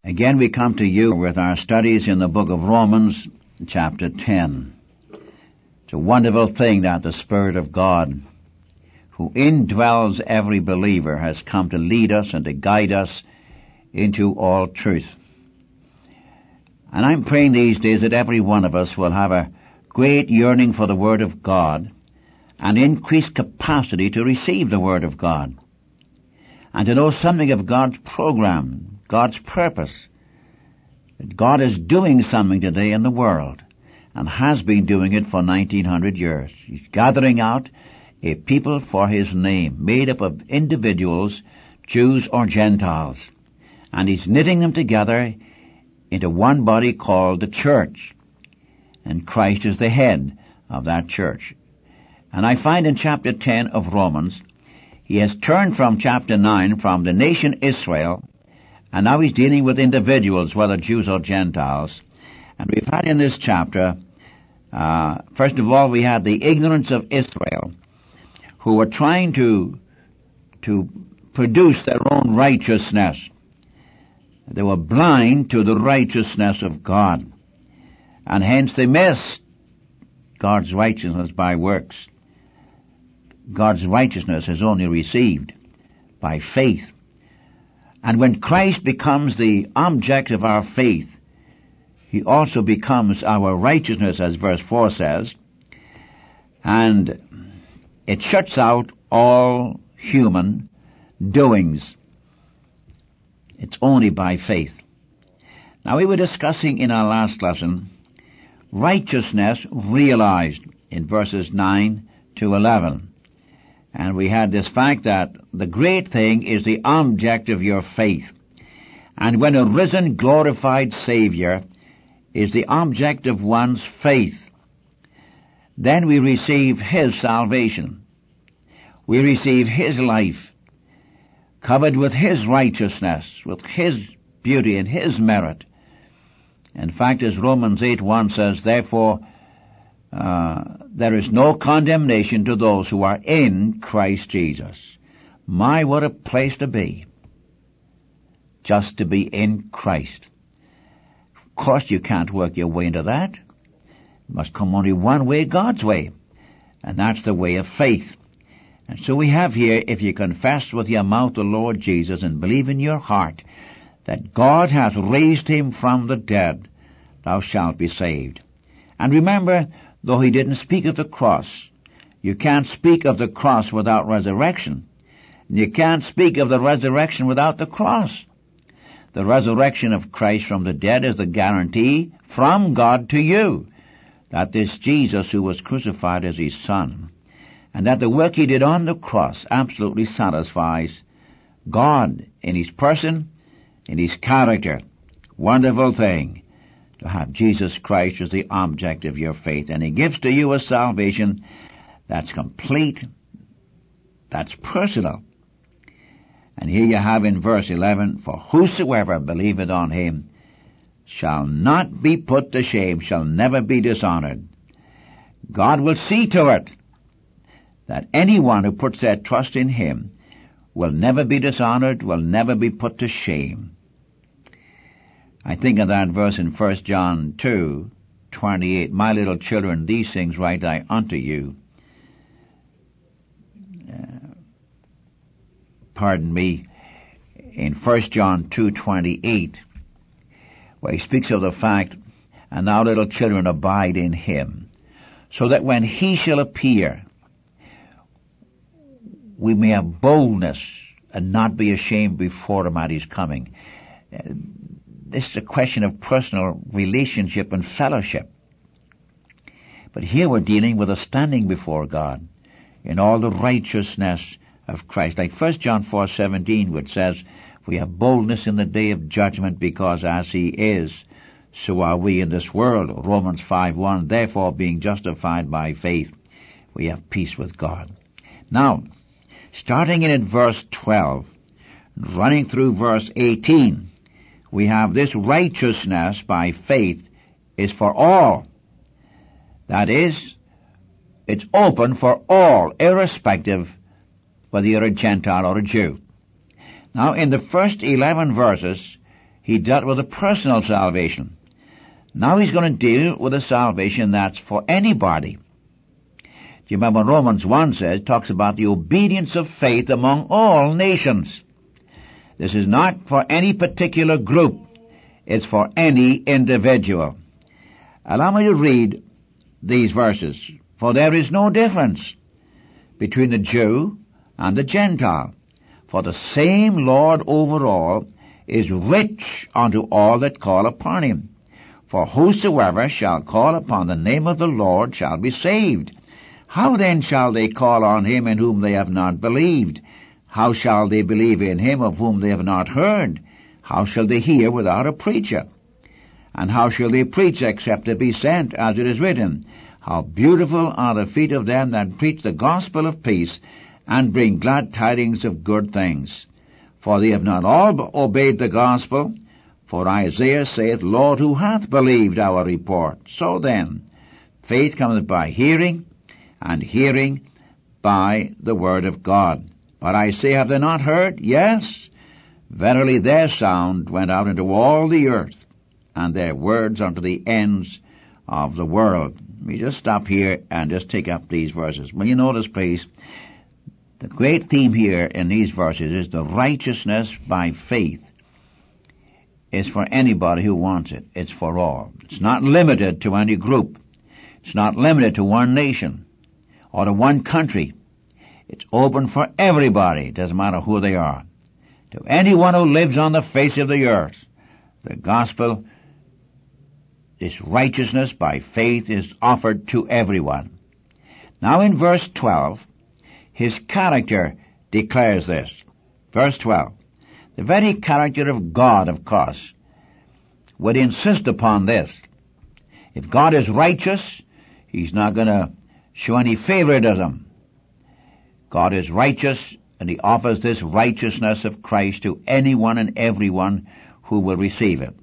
Again we come to you with our studies in the book of Romans, chapter 10. It's a wonderful thing that the Spirit of God, who indwells every believer, has come to lead us and to guide us into all truth. And I'm praying these days that every one of us will have a great yearning for the Word of God and increased capacity to receive the Word of God and to know something of God's program, God's purpose, that God is doing something today in the world and has been doing it for 1900 years. He's gathering out a people for His name, made up of individuals, Jews or Gentiles, and He's knitting them together into one body called the church, and Christ is the head of that church. And I find in chapter 10 of Romans, he has turned from chapter 9 from the nation Israel, and now he's dealing with individuals, whether Jews or Gentiles. And we've had in this chapter, first of all, we had the ignorance of Israel, who were trying to produce their own righteousness. They were blind to the righteousness of God, and hence they missed God's righteousness by works. God's righteousness is only received by faith. And when Christ becomes the object of our faith, He also becomes our righteousness, as verse 4 says, and it shuts out all human doings. It's only by faith. Now, we were discussing in our last lesson righteousness realized in verses 9 to 11. And we had this fact that the great thing is the object of your faith. And when a risen, glorified Savior is the object of one's faith, then we receive His salvation. We receive His life, covered with His righteousness, with His beauty and His merit. In fact, as Romans 8:1 says, therefore, there is no condemnation to those who are in Christ Jesus. My, what a place to be. Just to be in Christ. Of course you can't work your way into that. It must come only one way, God's way. And that's the way of faith. And so we have here, if you confess with your mouth the Lord Jesus and believe in your heart that God hath raised Him from the dead, thou shalt be saved. And remember, though He didn't speak of the cross, you can't speak of the cross without resurrection. And you can't speak of the resurrection without the cross. The resurrection of Christ from the dead is the guarantee from God to you that this Jesus who was crucified is His Son, and that the work He did on the cross absolutely satisfies God in His person, in His character. Wonderful thing to have Jesus Christ as the object of your faith. And He gives to you a salvation that's complete, that's personal. And here you have in verse 11, for whosoever believeth on Him shall not be put to shame, shall never be dishonored. God will see to it that anyone who puts their trust in Him will never be dishonored, will never be put to shame. I think of that verse in 1 John 2:28. My little children, these things write I unto you. In 1 John 2:28, where he speaks of the fact, and now little children abide in Him, so that when He shall appear, we may have boldness and not be ashamed before Him at His coming. This is a question of personal relationship and fellowship. But here we're dealing with a standing before God in all the righteousness of Christ. Like 1 John 4:17, which says, we have boldness in the day of judgment, because as He is, so are we in this world. Romans 5:1, therefore being justified by faith, we have peace with God. Now, starting in at verse 12, running through verse 18, we have this righteousness by faith is for all. That is, it's open for all, irrespective whether you're a Gentile or a Jew. Now, in the first 11 verses, He dealt with a personal salvation. Now he's going to deal with a salvation that's for anybody. Do you remember Romans 1 talks about the obedience of faith among all nations. This is not for any particular group. It's for any individual. Allow me to read these verses. For there is no difference between the Jew and the Gentile. For the same Lord over all is rich unto all that call upon him. For whosoever shall call upon the name of the Lord shall be saved. How then shall they call on him in whom they have not believed? How shall they believe in him of whom they have not heard? How shall they hear without a preacher? And how shall they preach except they be sent, as it is written? How beautiful are the feet of them that preach the gospel of peace, and bring glad tidings of good things. For they have not all obeyed the gospel. For Isaiah saith, Lord, who hath believed our report? So then, faith cometh by hearing, and hearing by the word of God. But I say, have they not heard? Yes, verily their sound went out into all the earth, and their words unto the ends of the world. Let me just stop here and just take up these verses. Will you notice, please, the great theme here in these verses is the righteousness by faith. It's for anybody who wants it. It's for all. It's not limited to any group. It's not limited to one nation or to one country. It's open for everybody. It doesn't matter who they are. To anyone who lives on the face of the earth, the gospel, this righteousness by faith, is offered to everyone. Now in verse 12, his character declares this. Verse 12. The very character of God, of course, would insist upon this. If God is righteous, he's not going to show any favoritism. God is righteous, and he offers this righteousness of Christ to anyone and everyone who will receive it.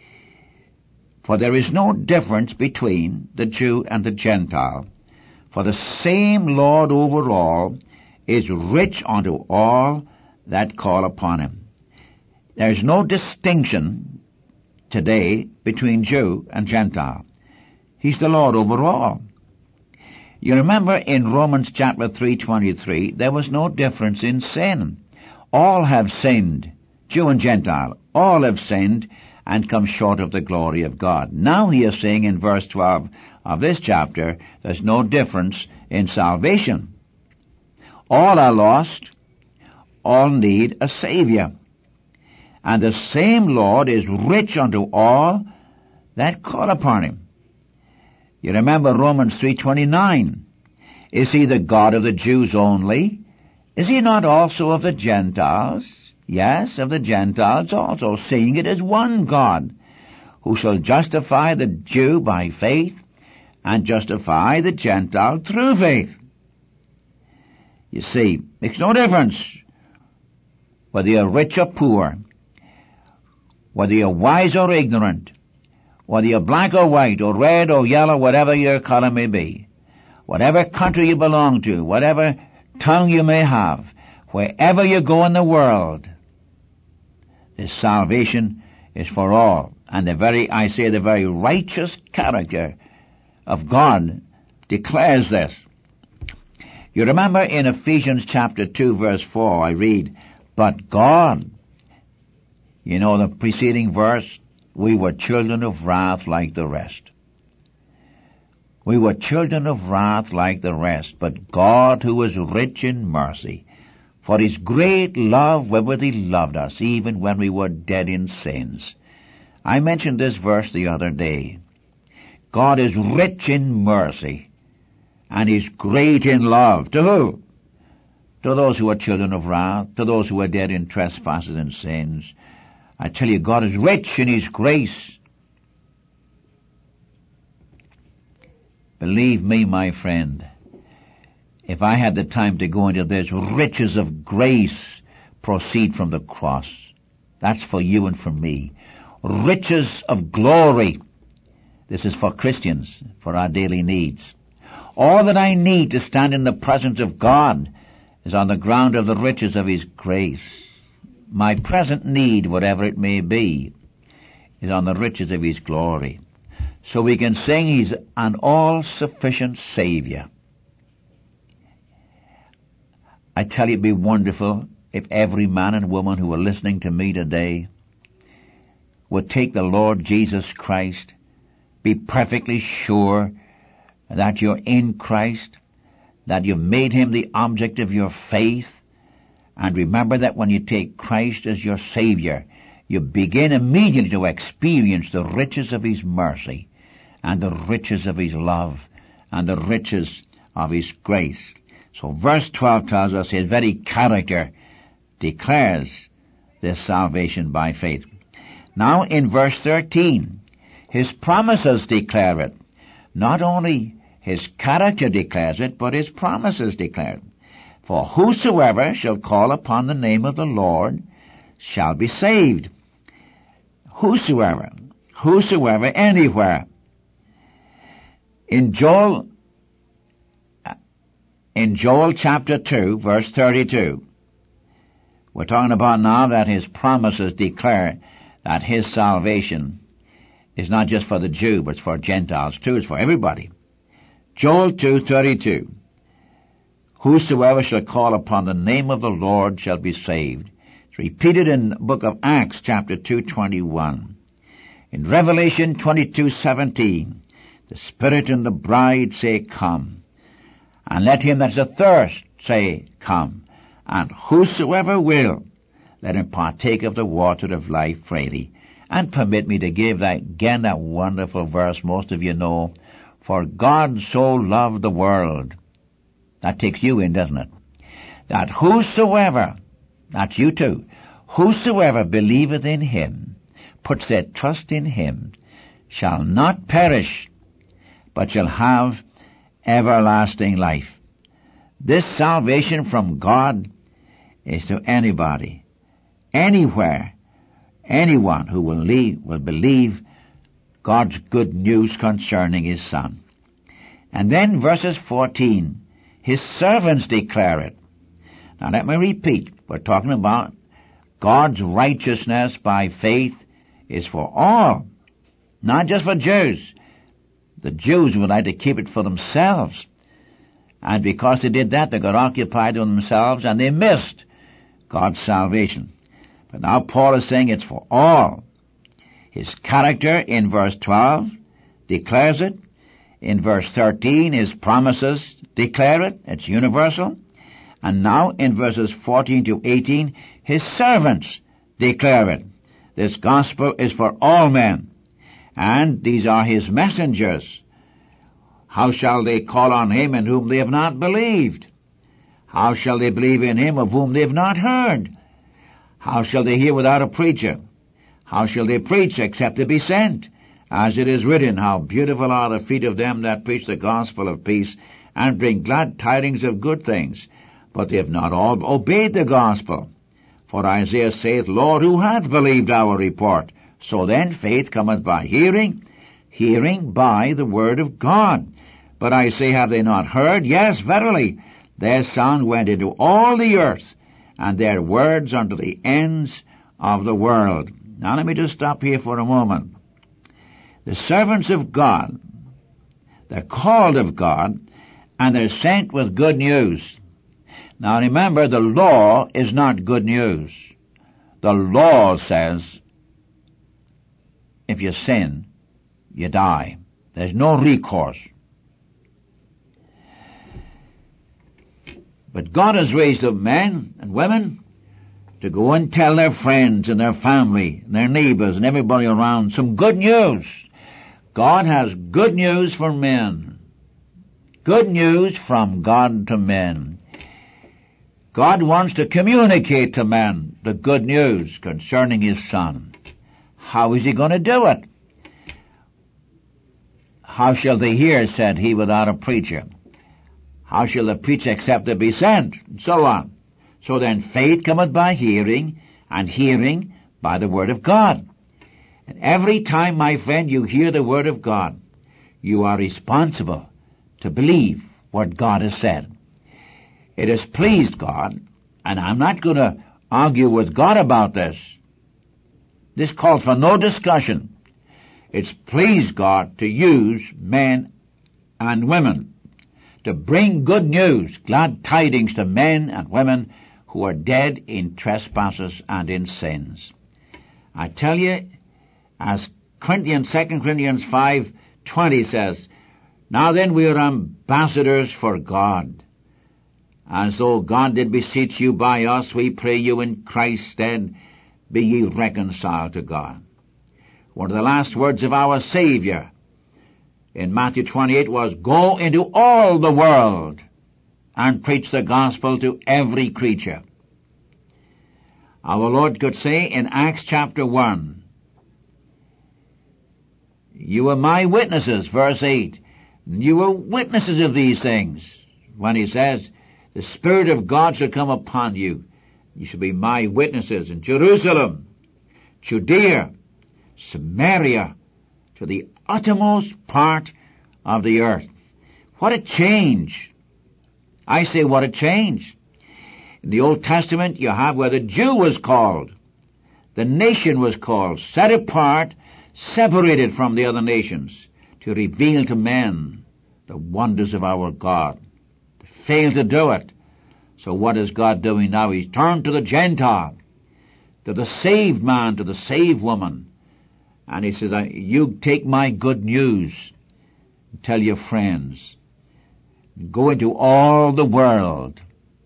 For there is no difference between the Jew and the Gentile, for the same Lord over all is rich unto all that call upon him. There is no distinction today between Jew and Gentile. He's the Lord over all. You remember in Romans chapter 3:23, there was no difference in sin. All have sinned, Jew and Gentile. All have sinned and come short of the glory of God. Now he is saying in verse 12 of this chapter, there's no difference in salvation. All are lost. All need a Savior. And the same Lord is rich unto all that call upon him. You remember Romans 3:29. Is he the God of the Jews only? Is he not also of the Gentiles? Yes, of the Gentiles also, seeing it is one God, who shall justify the Jew by faith, and justify the Gentile through faith. You see, makes no difference whether you're rich or poor, whether you're wise or ignorant, whether you're black or white or red or yellow, whatever your color may be, whatever country you belong to, whatever tongue you may have, wherever you go in the world, this salvation is for all. And the very righteous character of God declares this. You remember in Ephesians chapter 2 verse 4, I read, but God, you know the preceding verse, we were children of wrath like the rest. We were children of wrath like the rest, but God, who is rich in mercy, for his great love wherewith he loved us, even when we were dead in sins. I mentioned this verse the other day. God is rich in mercy, and he's great in love. To who? To those who are children of wrath, to those who are dead in trespasses and sins. I tell you, God is rich in his grace. Believe me, my friend, if I had the time to go into this, riches of grace proceed from the cross. That's for you and for me. Riches of glory. This is for Christians, for our daily needs. All that I need to stand in the presence of God is on the ground of the riches of his grace. My present need, whatever it may be, is on the riches of His glory. So we can sing He's an all-sufficient Savior. I tell you, it'd be wonderful if every man and woman who are listening to me today would take the Lord Jesus Christ, be perfectly sure that you're in Christ, that you've made Him the object of your faith, and remember that when you take Christ as your Savior, you begin immediately to experience the riches of His mercy, and the riches of His love, and the riches of His grace. So verse 12 tells us His very character declares this salvation by faith. Now in verse 13, His promises declare it. Not only His character declares it, but His promises declare it. For whosoever shall call upon the name of the Lord shall be saved. Whosoever, anywhere. In Joel chapter 2, verse 32, we're talking about now that His promises declare that His salvation is not just for the Jew, but it's for Gentiles too. It's for everybody. Joel 2:32. Whosoever shall call upon the name of the Lord shall be saved. It's repeated in the book of Acts chapter 2:21. In Revelation 22:17, the Spirit and the bride say, Come. And let him that's athirst say, Come. And whosoever will, let him partake of the water of life freely. And permit me to give that wonderful verse most of you know. For God so loved the world. That takes you in, doesn't it? That whosoever, that's you too, whosoever believeth in Him, puts their trust in Him, shall not perish, but shall have everlasting life. This salvation from God is to anybody, anywhere, anyone who will believe God's good news concerning His Son. And then verses 14, His servants declare it. Now let me repeat, we're talking about God's righteousness by faith is for all, not just for Jews. The Jews would like to keep it for themselves. And because they did that, they got occupied with themselves and they missed God's salvation. But now Paul is saying it's for all. His character in verse 12 declares it. In verse 13, His promises declare it. It's universal. And now in verses 14 to 18, His servants declare it. This gospel is for all men. And these are His messengers. How shall they call on Him in whom they have not believed? How shall they believe in Him of whom they have not heard? How shall they hear without a preacher? How shall they preach except they be sent? As it is written, How beautiful are the feet of them that preach the gospel of peace, and bring glad tidings of good things. But they have not all obeyed the gospel. For Isaiah saith, Lord, who hath believed our report? So then faith cometh by hearing, hearing by the word of God. But I say, have they not heard? Yes, verily, their sound went into all the earth, and their words unto the ends of the world. Now let me just stop here for a moment. The servants of God, they're called of God, and they're sent with good news. Now remember, the law is not good news. The law says, if you sin, you die. There's no recourse. But God has raised up men and women to go and tell their friends and their family and their neighbors and everybody around some good news. God has good news for men. Good news from God to men. God wants to communicate to men the good news concerning His Son. How is He going to do it? How shall they hear, said He, without a preacher? How shall the preacher except they be sent? And so on. So then faith cometh by hearing, and hearing by the word of God. And every time, my friend, you hear the word of God, you are responsible to believe what God has said. It has pleased God, and I'm not going to argue with God about this. This calls for no discussion. It's pleased God to use men and women to bring good news, glad tidings to men and women who are dead in trespasses and in sins. I tell you, as 2 Corinthians 5:20 says, now then we are ambassadors for God. As though God did beseech you by us, we pray you in Christ's stead, be ye reconciled to God. One of the last words of our Savior in Matthew 28 was, go into all the world and preach the gospel to every creature. Our Lord could say in Acts chapter 1, you are my witnesses, verse 8. You are witnesses of these things. When he says, the Spirit of God shall come upon you. You shall be my witnesses in Jerusalem, Judea, Samaria, to the uttermost part of the earth. What a change! I say, what a change. In the Old Testament, you have where the Jew was called, the nation was called, set apart, separated from the other nations, to reveal to men the wonders of our God. They failed to do it. So what is God doing now? He's turned to the Gentile, to the saved man, to the saved woman. And he says, you take my good news, and tell your friends, go into all the world.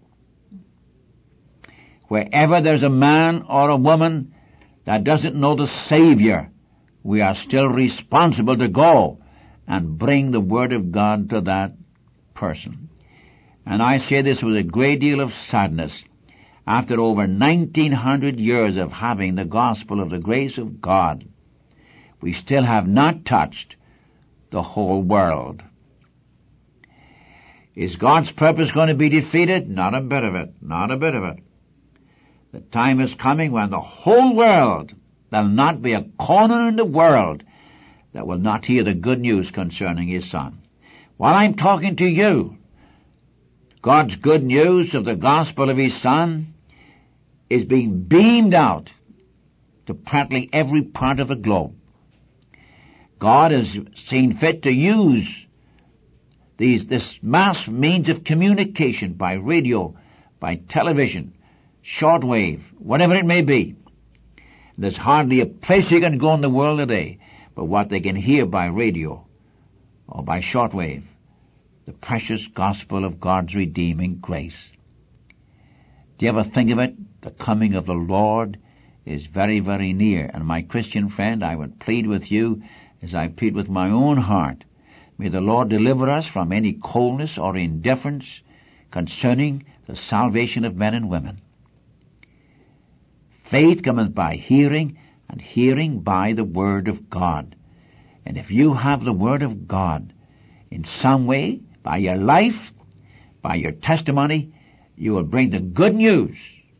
Wherever there's a man or a woman that doesn't know the Savior, we are still responsible to go and bring the Word of God to that person. And I say this with a great deal of sadness. After over 1900 years of having the gospel of the grace of God, we still have not touched the whole world. Is God's purpose going to be defeated? Not a bit of it. Not a bit of it. The time is coming when the whole world, there'll not be a corner in the world that will not hear the good news concerning His Son. While I'm talking to you, God's good news of the gospel of His Son is being beamed out to practically every part of the globe. God has seen fit to use this mass means of communication by radio, by television, shortwave, whatever it may be. There's hardly a place you can go in the world today but what they can hear by radio or by shortwave, the precious gospel of God's redeeming grace. Do you ever think of it? The coming of the Lord is very, very near. And my Christian friend, I would plead with you as I plead with my own heart. May the Lord deliver us from any coldness or indifference concerning the salvation of men and women. Faith cometh by hearing, and hearing by the Word of God. And if you have the Word of God in some way, by your life, by your testimony, you will bring the good news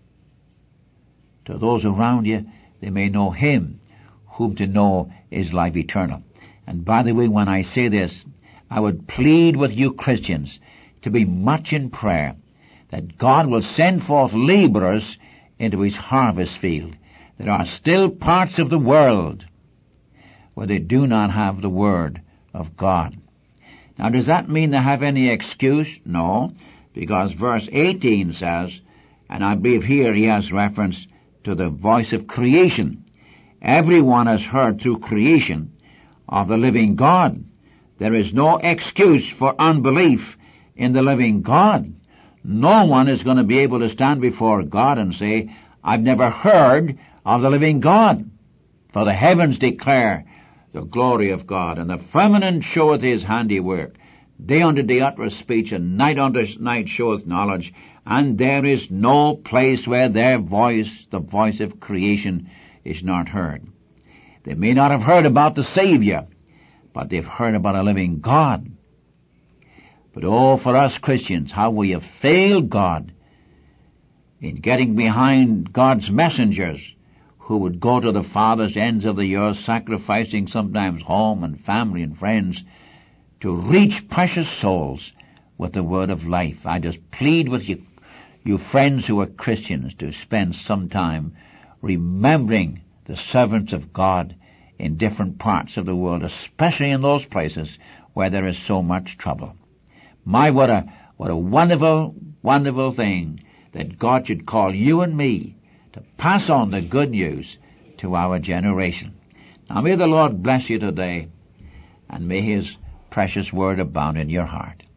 to those around you. They may know Him whom to know is life eternal. And by the way, when I say this, I would plead with you Christians to be much in prayer that God will send forth laborers into His harvest field. There are still parts of the world where they do not have the Word of God. Now, does that mean they have any excuse? No, because verse 18 says, and I believe here he has reference to the voice of creation. Everyone has heard through creation of the living God. There is no excuse for unbelief in the living God. No one is going to be able to stand before God and say, I've never heard of the living God. For the heavens declare the glory of God, and the firmament showeth His handiwork. Day unto day uttereth speech, and night unto night showeth knowledge. And there is no place where their voice, the voice of creation, is not heard. They may not have heard about the Savior, but they've heard about a living God. But oh, for us Christians, how we have failed God in getting behind God's messengers who would go to the farthest ends of the earth, sacrificing sometimes home and family and friends to reach precious souls with the word of life. I just plead with you friends who are Christians, to spend some time remembering the servants of God in different parts of the world, especially in those places where there is so much trouble. What a wonderful, wonderful thing that God should call you and me to pass on the good news to our generation. Now may the Lord bless you today, and may His precious word abound in your heart.